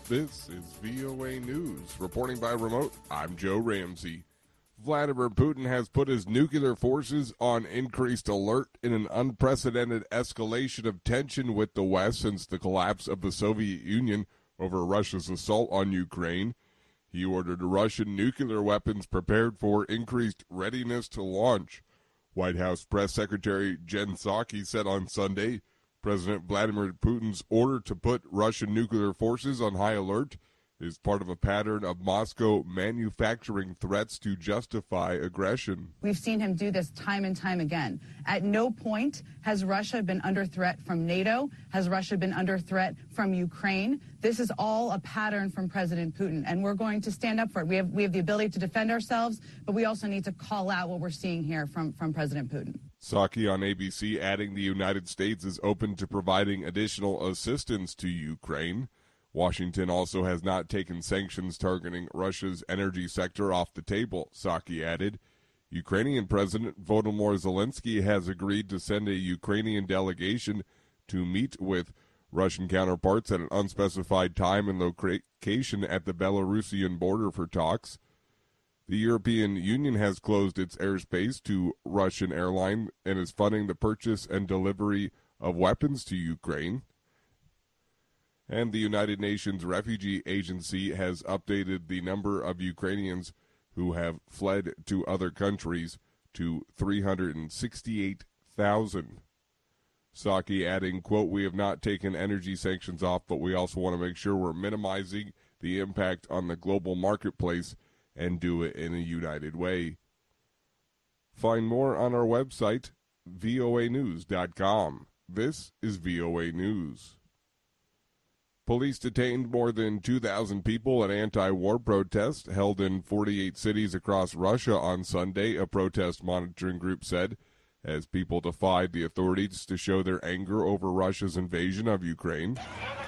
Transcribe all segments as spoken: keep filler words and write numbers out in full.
This is V O A News. Reporting by remote, I'm Joe Ramsey. Vladimir Putin has put his nuclear forces on increased alert in an unprecedented escalation of tension with the West since the collapse of the Soviet Union over Russia's assault on Ukraine. He ordered Russian nuclear weapons prepared for increased readiness to launch. White House Press Secretary Jen Psaki said on Sunday, President Vladimir Putin's order to put Russian nuclear forces on high alert is part of a pattern of Moscow manufacturing threats to justify aggression. We've seen him do this time and time again. At no point has Russia been under threat from NATO, has Russia been under threat from Ukraine. This is all a pattern from President Putin, and we're going to stand up for it. We have we have the ability to defend ourselves, but we also need to call out what we're seeing here from, from President Putin. Psaki on A B C adding the United States is open to providing additional assistance to Ukraine. Washington also has not taken sanctions targeting Russia's energy sector off the table, Psaki added. Ukrainian President Volodymyr Zelensky has agreed to send a Ukrainian delegation to meet with Russian counterparts at an unspecified time and location at the Belarusian border for talks. The European Union has closed its airspace to Russian airline and is funding the purchase and delivery of weapons to Ukraine. And the United Nations Refugee Agency has updated the number of Ukrainians who have fled to other countries to three hundred sixty-eight thousand. Psaki adding, quote, "We have not taken energy sanctions off, but we also want to make sure we're minimizing the impact on the global marketplace and do it in a united way." Find more on our website, V O A news dot com. This is V O A News. Police detained more than two thousand people at anti-war protests held in forty-eight cities across Russia on Sunday, a protest monitoring group said, as people defied the authorities to show their anger over Russia's invasion of Ukraine.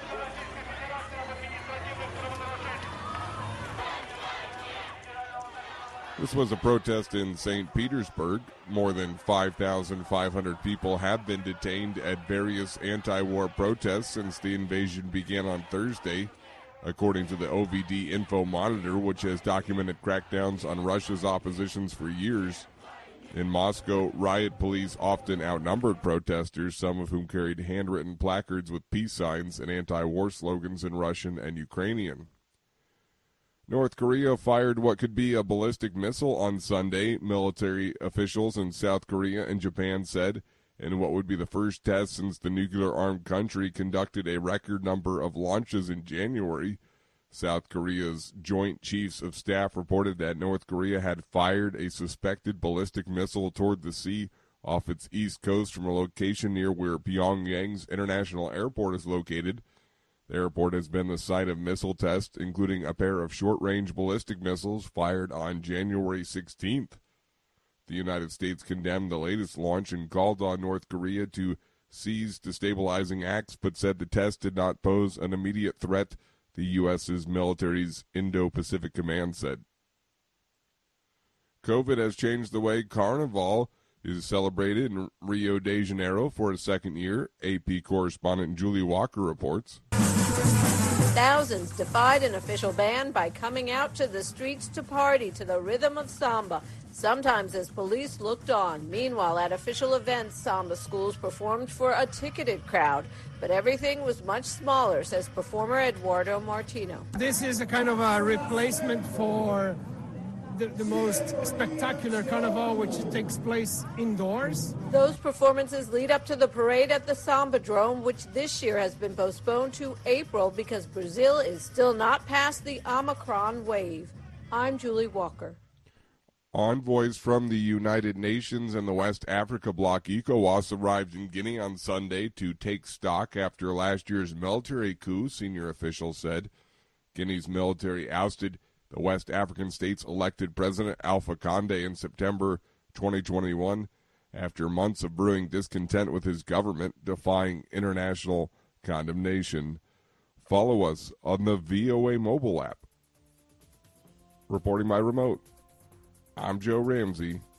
This was a protest in Saint Petersburg. More than five thousand five hundred people have been detained at various anti-war protests since the invasion began on Thursday, according to the O V D Info Monitor, which has documented crackdowns on Russia's oppositions for years. In Moscow, riot police often outnumbered protesters, some of whom carried handwritten placards with peace signs and anti-war slogans in Russian and Ukrainian. North Korea fired what could be a ballistic missile on Sunday, military officials in South Korea and Japan said, in what would be the first test since the nuclear-armed country conducted a record number of launches in January. South Korea's Joint Chiefs of Staff reported that North Korea had fired a suspected ballistic missile toward the sea off its east coast from a location near where Pyongyang's International Airport is located. The airport has been the site of missile tests, including a pair of short-range ballistic missiles fired on January sixteenth. The United States condemned the latest launch and called on North Korea to cease destabilizing acts, but said the test did not pose an immediate threat, the U S military's Indo-Pacific Command said. COVID has changed the way Carnival is celebrated in Rio de Janeiro for a second year, A P correspondent Julie Walker reports. Thousands defied an official ban by coming out to the streets to party to the rhythm of samba, sometimes as police looked on. Meanwhile, at official events, samba schools performed for a ticketed crowd, but everything was much smaller, says performer Eduardo Martino. This is a kind of a replacement for The, the most spectacular carnival, which takes place indoors. Those performances lead up to the parade at the Sambadrome, which this year has been postponed to April because Brazil is still not past the Omicron wave. I'm Julie Walker. Envoys from the United Nations and the West Africa bloc ECOWAS arrived in Guinea on Sunday to take stock after last year's military coup, senior officials said. Guinea's military ousted the West African state's elected President Alpha Conde in September twenty twenty-one after months of brewing discontent with his government, defying international condemnation. Follow us on the V O A mobile app. Reporting by remote, I'm Joe Ramsey.